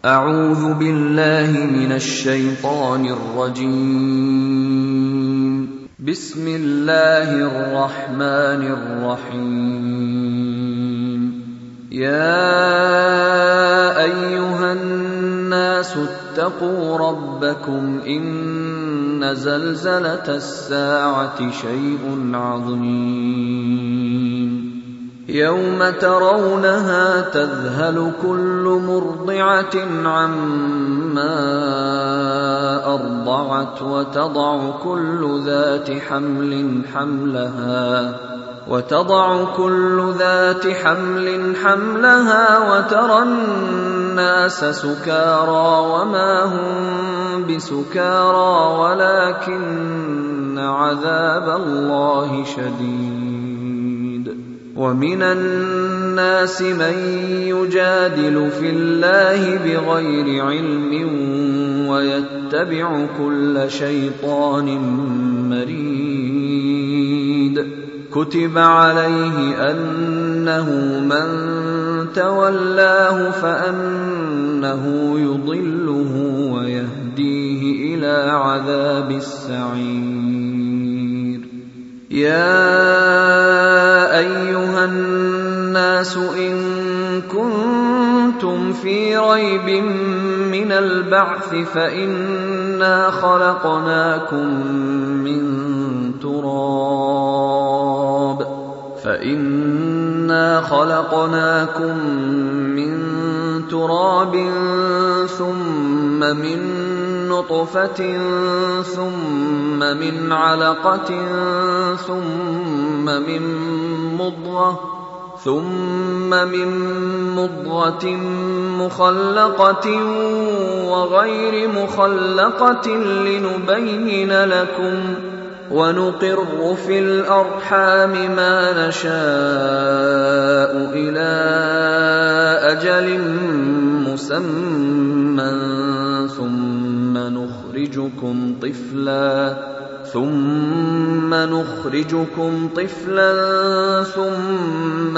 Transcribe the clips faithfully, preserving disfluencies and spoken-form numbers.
أعوذ بالله من الشيطان الرجيم. بسم الله الرحمن الرحيم. يا أيها الناس اتقوا ربكم إن زلزلة الساعة شيء عظيم يوم ترونها تذهل كل مرضعة عما أرضعت وتضع كل ذات حمل حملها وتضع كل ذات حمل حملها وترى الناس سكارى وما هم بسكارى ولكن عذاب الله شديد. ومن الناس من يجادل في الله بغير علم ويتبع كل شيطان مريد. كتب عليه أنه من تولاه فأنه يضله ويهديه إلى عذاب السعير. يا أيها الناس إن كنتم في ريب من البعث فإنا خلقناكم من تراب فإنا خلقناكم من تراب ثم من نطفة ثم من علقة ثم من مضغة ثم من مضغة مخلقة وغير مخلقة لنبين لكم ونقر في الأرحام ما نشاء إلى أجل مسمى ثم نخرجكم طفلا ثم نخرجكم طفلا ثم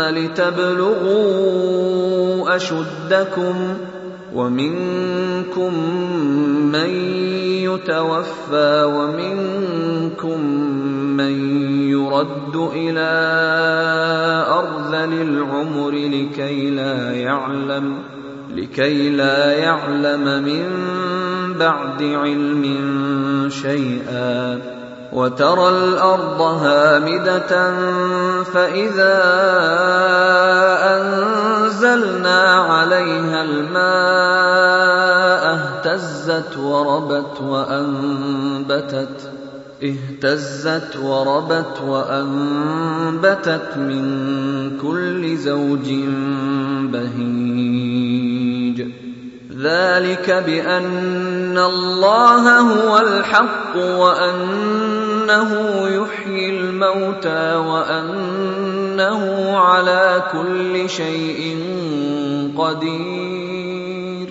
لتبلغوا أشدكم ومنكم من يتوفى ومنكم من يرد إلى أرذل العمر لكي لا يعلم لكي لا يعلم من بعد علم شيئا. وترى الأرض هامدة فإذا أنزلنا عليها الماء اهتزت وربت وأنبتت اهتزت وربت وأنبتت من كل زوج بهيج. ذلك بأن الله هو الحق وأنه يحيي الموتى وأنه على كل شيء قدير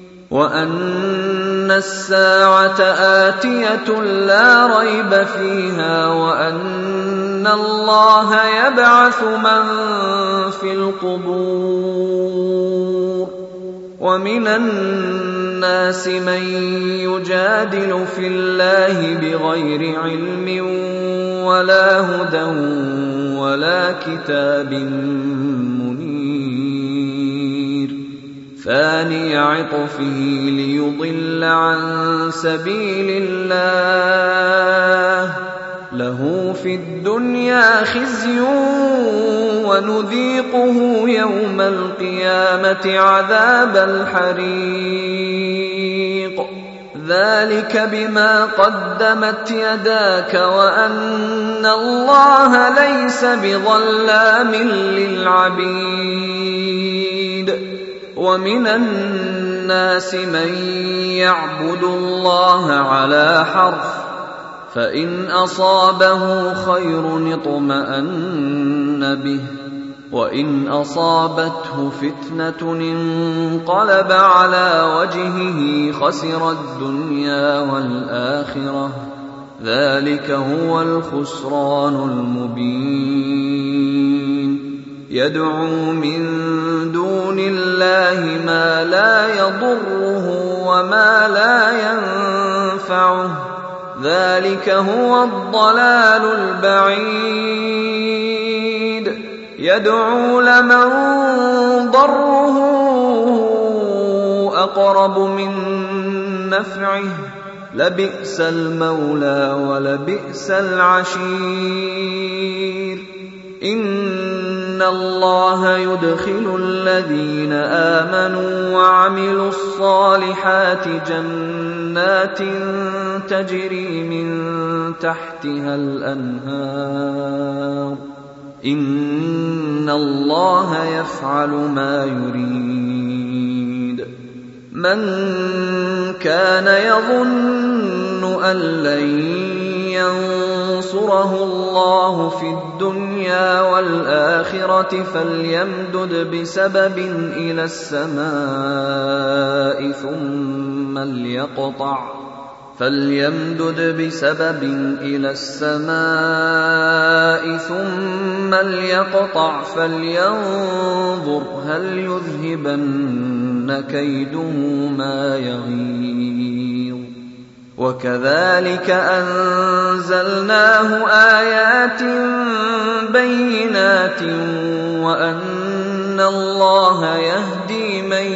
وأن الساعة آتية لا ريب فيها وأن الله يبعث من في القبور. ومن الناس من يجادل في الله بغير علم ولا هدى ولا كتاب منير. ثاني عطفه ليضل عن سبيل الله له في الدنيا خزي ونذيقه يوم القيامة عذاب الحريق. ذلك بما قدمت يداك وأن الله ليس بظلام للعبيد. ومن الناس من يعبد الله على حرف فإن أصابه خير اطمأن به وإن أصابته فتنة انقلب على وجهه خسر الدنيا والآخرة ذلك هو الخسران المبين. يدعو من دون الله ما لا يضره وما لا ينفعه ذلك هو الضلال البعيد يدعو لمن ضره أقرب من نفعه لبئس المولى ولبئس العشير إن الله يدخل الذين آمنوا وعملوا الصالحات جنات تجري من تحتها الأنهار إن الله يفعل ما يريد من كان يظن أن لن ينصره الله في الدنيا والآخرة فليمدد بسبب إلى السماء ثم ليقطع فليمدد بسبب إلى السماء ثم ليقطع فلينظر هل يذهبن كيده ما يغيظ وكذلك أنزلناه آيات بينات وأن الله يهدي من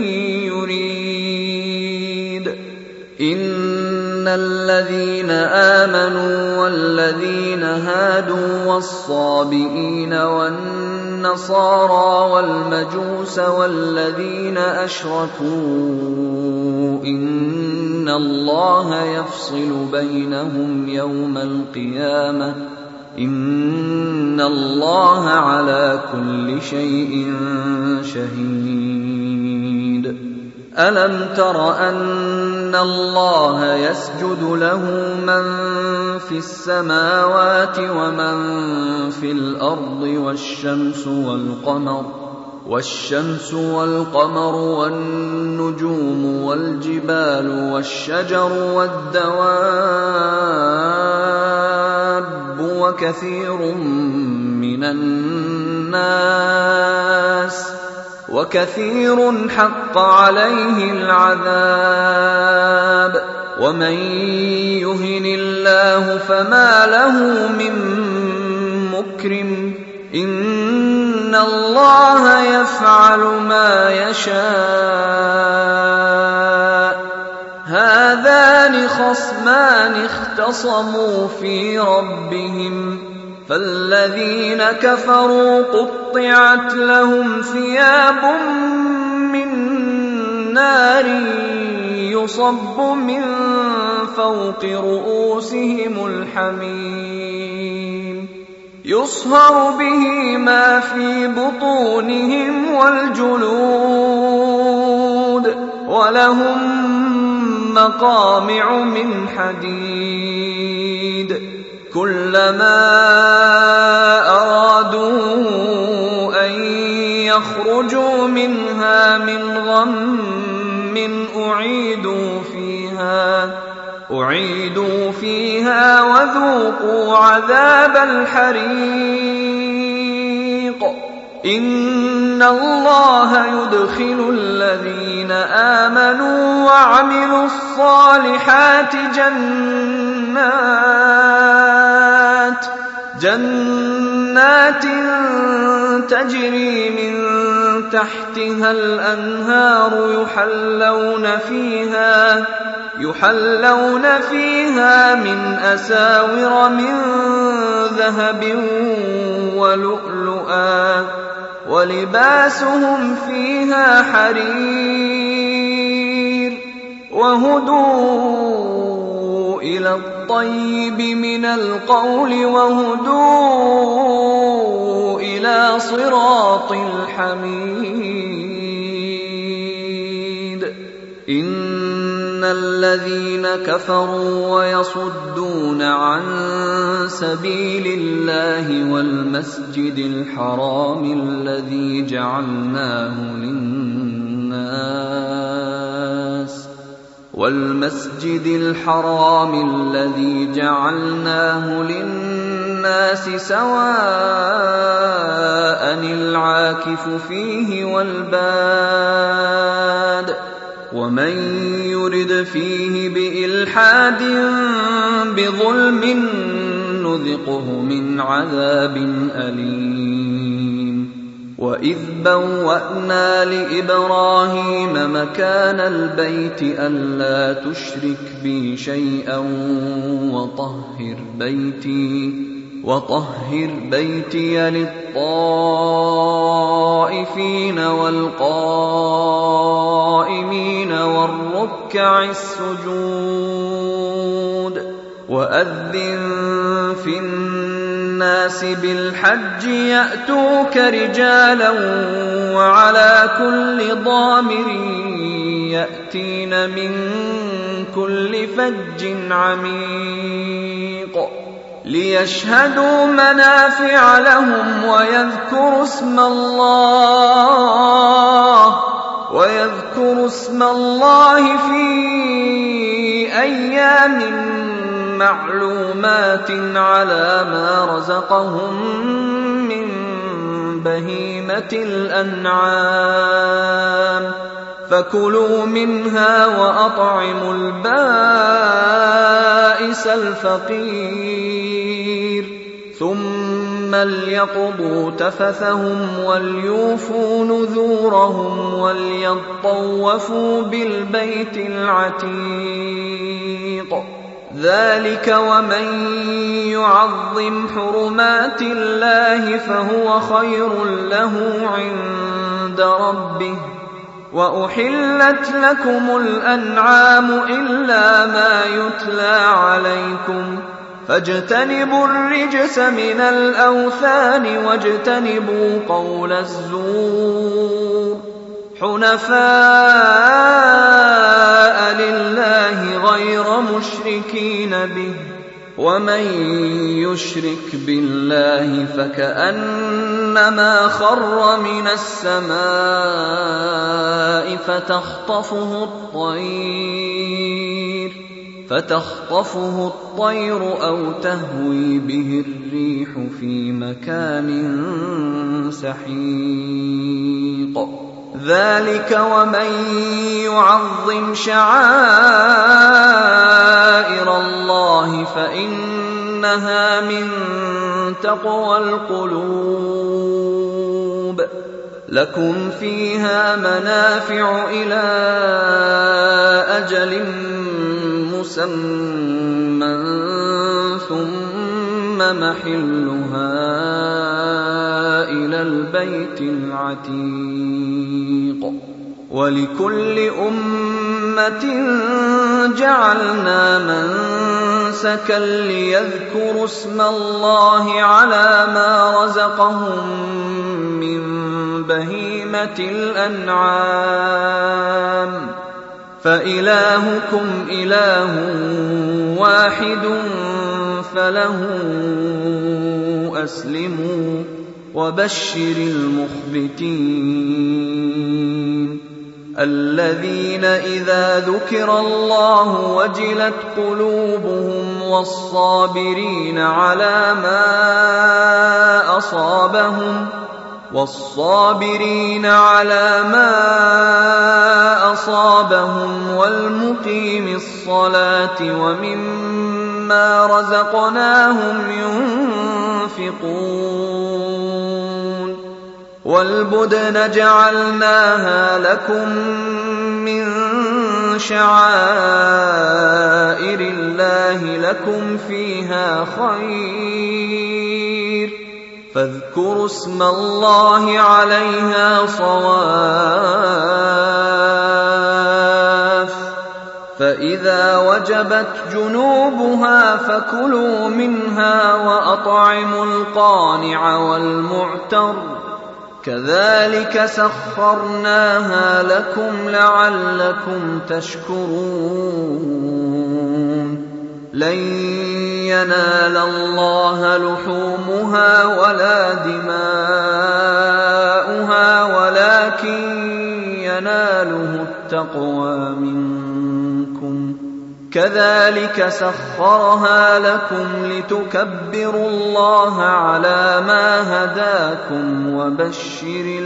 يريد إن الذين آمنوا والذين هادوا والصابئين والنصارى والمجوس والذين أشركوا إن الله يفصل بينهم يوم القيامة إن الله على كل شيء شهيد ألم تر أن الله يسجد له من في السماوات ومن في الأرض والشمس والقمر والشمس والقمر والنجوم والجبال والشجر والدواب وكثير من الناس وكثير حق عليه العذاب ومن يهن الله فما له من مكرم إن الله يفعل ما يشاء هذان خصمان اختصموا في ربهم فالذين كفروا قطعت لهم ثياب من نار يصب من فوق رؤوسهم الحميم يصهر به ما في بطونهم والجلود ولهم مقامع من حديد كلما أرادوا أن يخرجوا منها من غم أعيدوا فيها أعيدوا فيها وذوقوا عذاب الحريق إن الله يدخل الذين آمنوا وعملوا الصالحات جنات جنات تجري من تحتها الأنهار يحلون فيها يحلون فيها من أساور من ذهب ولؤلؤا ولباسهم فيها حرير وهدوا إلى الطيب من القول وهدوا إلى صراط الحميد إن الذين كفروا ويصدون عن سبيل الله والمسجد الحرام الذي جعلناه للناس والمسجد الحرام الذي جعلناه للناس الناس سواء العاكف فيه والباد ومن يرد فيه بإلحاد بظلم نذقه من عذاب أليم. وإذ بوأنا لإبراهيم مكان البيت ألا تشرك بي شيئا وطهر بيتي وطهر بيتي للطائفين والقائمين والركع السجود. وأذن في الناس بالحج يأتوك رجالا وعلى كل ضامر يأتين من كل فج عميق ليشهدوا منافع لهم ويذكروا اسم الله ويذكروا اسم الله في أيام معلومات على ما رزقهم من بهيمة الأنعام فكلوا منها وأطعموا البائس الفقير ثم ليقضوا تفثهم وليوفوا نذورهم وليطوفوا بالبيت العتيق. ذلك ومن يعظم حرمات الله فهو خير له عند ربه. وأحلت لكم الأنعام إلا ما يتلى عليكم فاجتنبوا الرجس من الأوثان واجتنبوا قول الزور حنفاء لله غير مشركين به ومن يشرك بالله فكأنما خر من السماء فتخطفه الطير فتخطفه الطير أو تهوي به الريح في مكان سحيق. ذلك ومن يعظم شعائر الله فإنها من تقوى القلوب. لكم فيها منافع إلى أجل مسمى ثم محلها إلى البيت العتيق. ولكل أمة جعلنا منسكا ليذكروا اسم الله على ما رزقهم من بهيمة الأنعام فإلهكم إله واحد فله أسلموا وبشر المخبتين الذين إذا ذكر الله وجلت قلوبهم والصابرين على ما أصابهم والصابرين على ما أصابهم والمقيم الصلاة ومما رزقناهم ينفقون. والبدن جعلناها لكم من شعائر الله لكم فيها خير فاذكروا اسم الله عليها صواف فإذا وجبت جنوبها فكلوا منها وأطعموا القانع والمعتر كذلك سخرناها لكم لعلكم تشكرون. لن ينال الله لحومها ولا دماؤها ولكن يناله التقوى منكم كذلك سخرها لكم لتكبروا الله على ما هداكم وبشر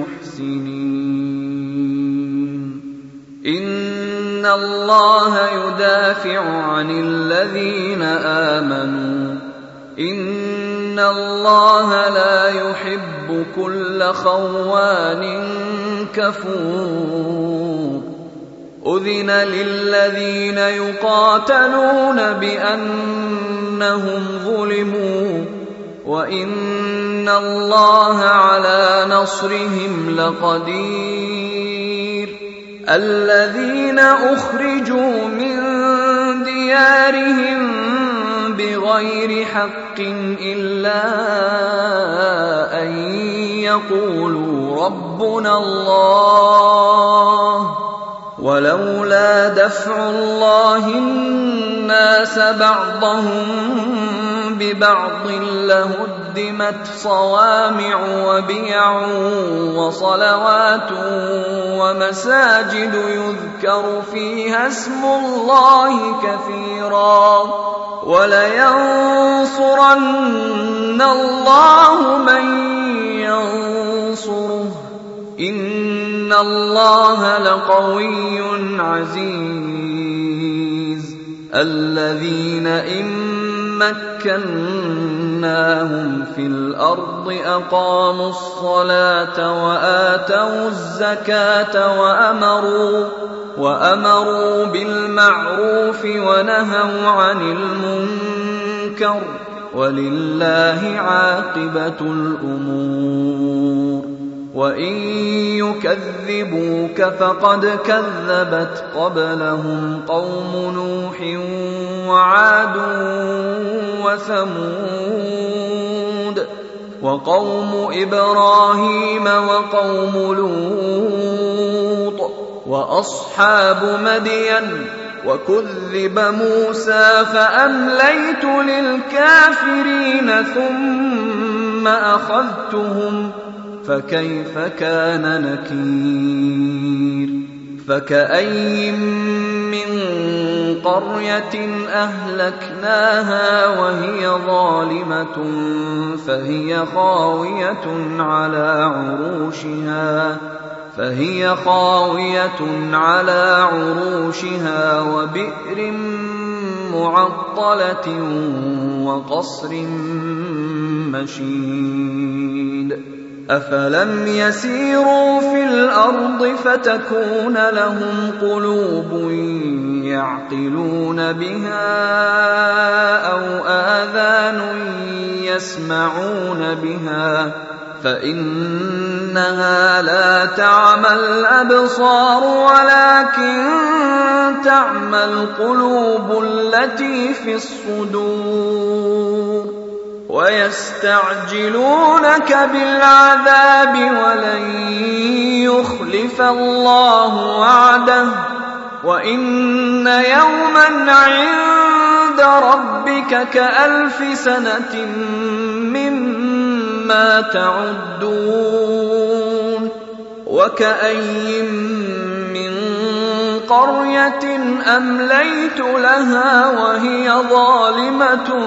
المحسنين إن الله يدافع عن الذين آمنوا إن الله لا يحب كل خوان كفور أذن للذين يقاتلون بأنهم ظلموا وإن الله على نصرهم لقدير الذين أخرجوا من ديارهم بغير حق إلا أن يقولوا ربنا الله ولولا دفع الله الناس بعضهم ببعض لهدمت صوامع وبيع وصلوات ومساجد يذكر فيها اسم الله كثيرا ولينصرن الله من ينصره إن الله لقوي عزيز الذين إن مكناهم في الأرض أقاموا الصلاة وآتوا الزكاة وأمروا وأمروا بالمعروف ونهوا عن المنكر ولله عاقبة الأمور وإن يكذبوك فقد كذبت قبلهم قوم نوح وعاد وثمود وقوم إبراهيم وقوم لوط وأصحاب مدين وكذب موسى فأمليت للكافرين ثم أخذتهم فكيف كان نكير فكأي من قرية أهلكناها وهي ظالمة فهي خاوية على عروشها فهي خاوية على عروشها وبئر معطلة وقصر مشيد أفلم يسيروا في الأرض فتكون لهم قلوب يعقلون بها أو آذان يسمعون بها فإنها لا تعمى الأبصار ولكن تعمى القلوب التي في الصدور ويستعجلونك بالعذاب ولن يخلف الله وعده وإن يوما عند ربك كألف سنة مما تعدون وكأي من قرية أمليت لها وهي ظالمة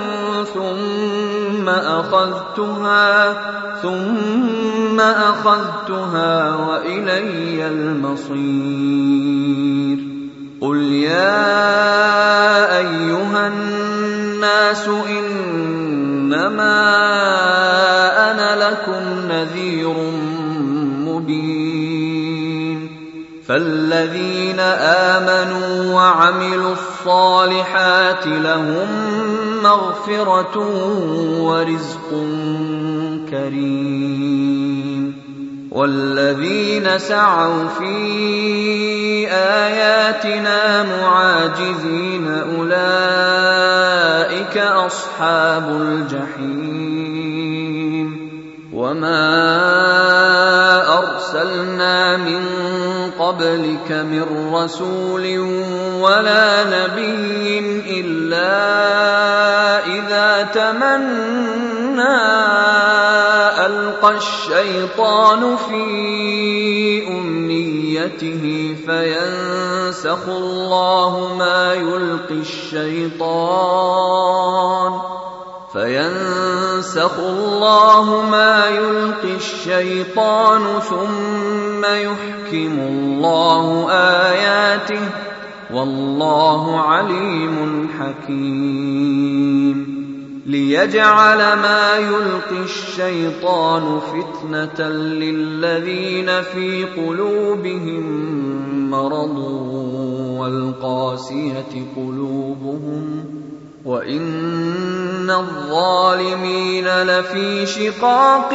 ثم أخذتها ثم أخذتها وإلي المصير قل يا أيها الناس إنما أنا لكم نذير مبين فالذين آمنوا وعملوا الصالحات لهم مغفرة ورزق كريم والذين سعوا في آياتنا معاجزين أولئك أصحاب الجحيم وما أرسلنا من قبلك من رسول ولا نبي إلا إذا تمنى ألقى الشيطان في أمنيته ذريته فينسخ الله ما يلقي الشيطان فينسخ الله ما يلقي الشيطان ثم يحكم الله آياته والله عليم حكيم ليجعل ما يلقي الشيطان فتنة للذين في قلوبهم مرض والقاسية قلوبهم وإن الظالمين لفي شقاق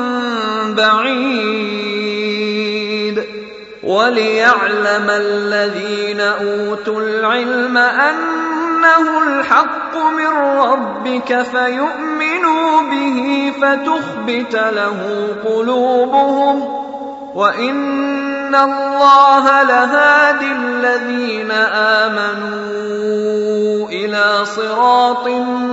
بعيد وليعلم الذين أوتوا العلم أنه الحق من ربك فيؤمنوا به فتخبت له قلوبهم وإن الله لهادي الذين آمنوا إلى صراط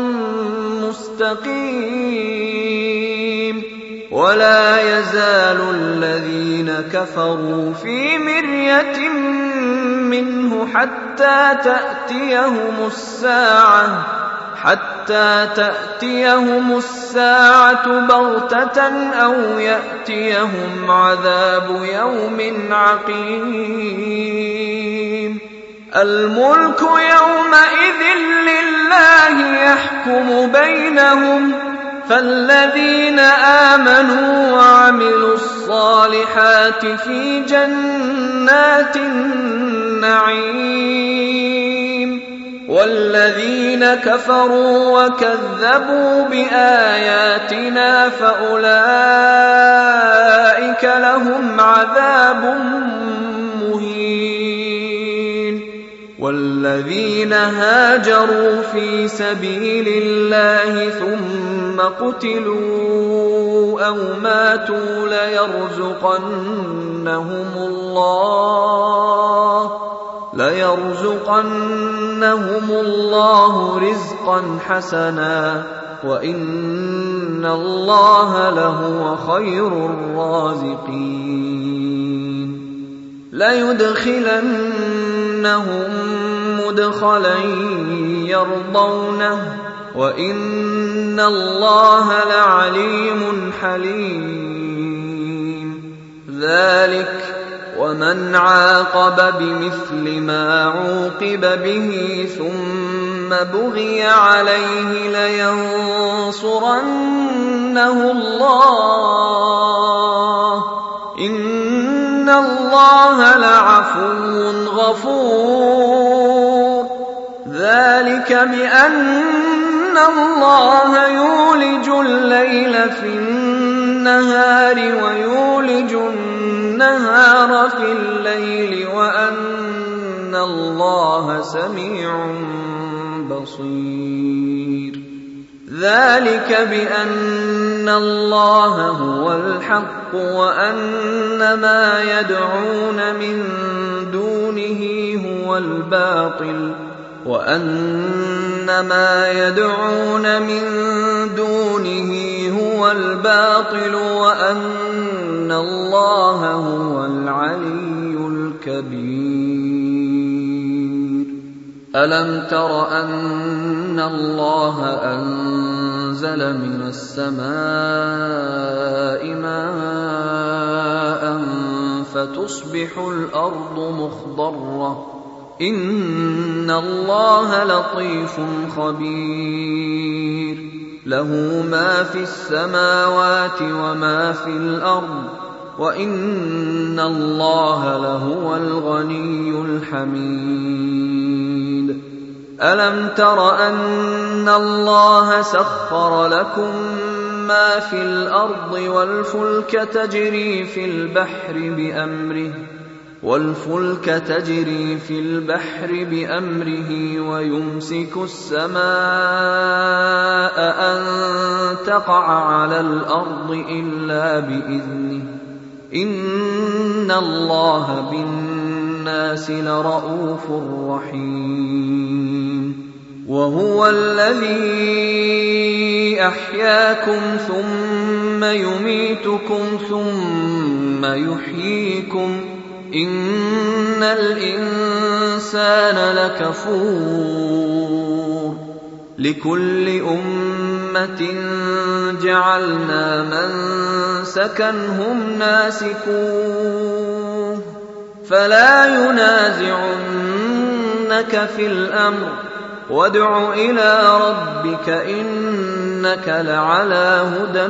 مستقيم ولا يزال الذين كفروا في مرية منه حتى تأتيهم الساعة حتى تأتيهم الساعة بغتة أو يأتيهم عذاب يوم عقيم الملك يومئذ لله يحكم بينهم فالذين آمنوا وعملوا الصالحات في جنات النعيم والذين كفروا وكذبوا بآياتنا فأولئك لهم عذاب مهين والذين هاجروا في سبيل الله ثم قتلوا أو ماتوا ليرزقنهم الله ليرزقنهم الله رزقا حسنا وإن الله لهو خير الرازقين ليدخلنهم مدخلا يرضونه وإن الله لعليم حليم ذلك ومن عاقب بمثل ما عوقب به ثم بغي عليه لينصرنه الله إن الله لعفو غفور ذلك بأن الله يولج الليل في النهار ويولج النهار في الليل وأن الله سميع بصير ذلك بأن الله هو الحق وأن ما يدعون من دونه هو الباطل وأن ما يدعون من دونه هو الباطل وأن الله هو العلي الكبير ألم تر أن الله أنزل من السماء ماء فتصبح الأرض مخضرة إن الله لطيف خبير له ما في السماوات وما في الأرض وإن الله لهو الغني الحميد ألم تر أن الله سخر لكم ما في الأرض والفلك تجري في البحر بأمره والفلك تجري في البحر بأمره ويمسك السماء أن تقع على الأرض إلا بإذنه إن الله بالناس لرءوف رحيم وهو الذي أحياكم ثم يميتكم ثم يحييكم إن الإنسان لكفور لكل أمة جعلنا منسكا هم ناسكوه فلا ينازعنك في الأمر وادع إلى ربك إنك لعلى هدى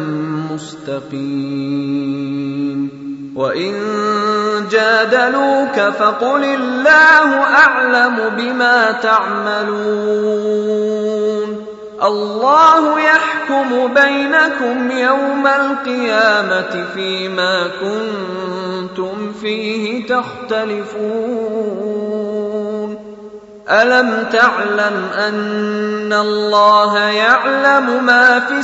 مستقيم وإن جادلوك فقل الله أعلم بما تعملون الله يحكم بينكم يوم القيامة فيما كنتم فيه تختلفون ألم تعلم أن الله يعلم ما في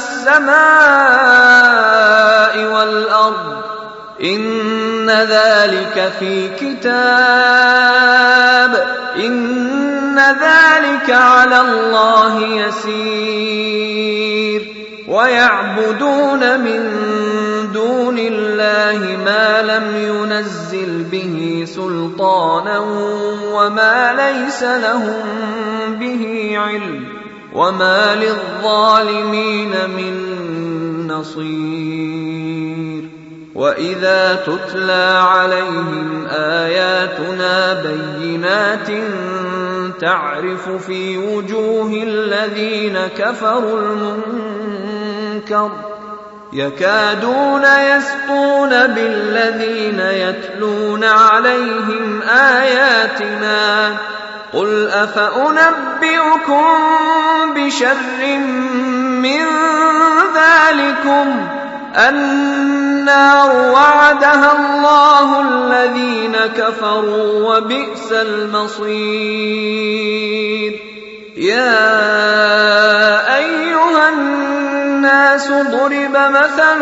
السماء والأرض إن ذلك في كتاب إن ذلك على الله يسير ويعبدون من دون الله ما لم ينزل به سلطانا وما ليس لهم به علم وما للظالمين من نصير وإذا تتلى عليهم آياتنا بينات تعرف في وجوه الذين كفروا المنكر يكادون يسطون بالذين يتلون عليهم آياتنا قل أفأنبئكم بشر من ذلكم النار وعدها الله الذين كفروا وبئس المصير يا أيها الناس ضرب مثل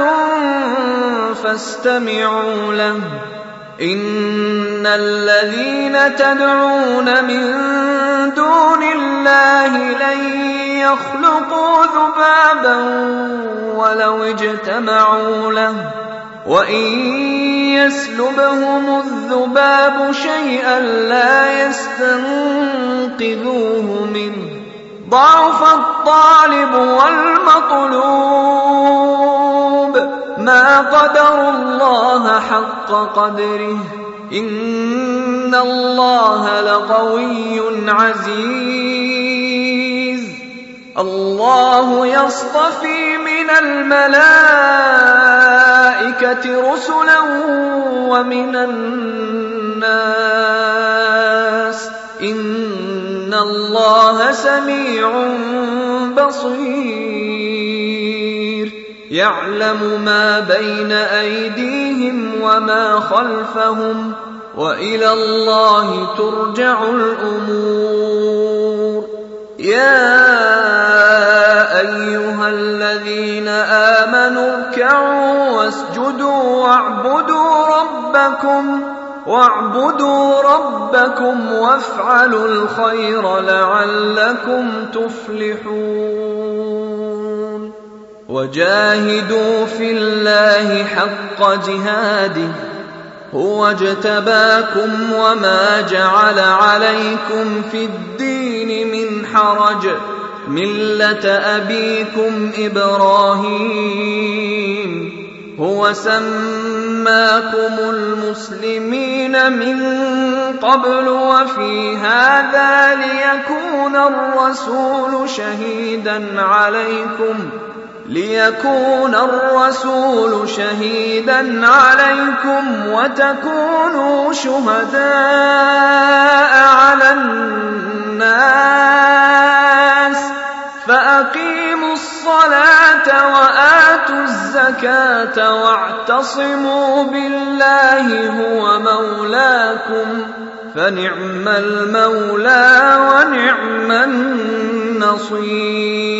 فاستمعوا له إن الذين تدعون من دون الله لن يخلقوا ذبابا ولو اجتمعوا له وإن يسلبهم الذباب شيئا لا يستنقذوه منه ضعف الطالب والمطلوب ما قدروا الله حق قدره إن الله لقوي عزيز الله يصطفي من الملائكة رسلا ومن الناس إن الله سميع بصير يعلم ما بين أيديهم وما خلفهم وإلى الله ترجع الأمور يا أيها الذين آمنوا اركعوا واسجدوا واعبدوا ربكم واعبدوا ربكم وافعلوا الخير لعلكم تفلحون وجاهدوا في الله حق جهاده هو اجتباكم وما جعل عليكم في الدين من حرج ملة أبيكم إبراهيم هو سماكم المسلمين من قبل وفي هذا ليكون الرسول شهيدا عليكم ليكون الرسول شهيدا عليكم وتكونوا شهداء على الناس فأقيموا الصلاة وآتوا الزكاة واعتصموا بالله هو مولاكم فنعم المولى ونعم النصير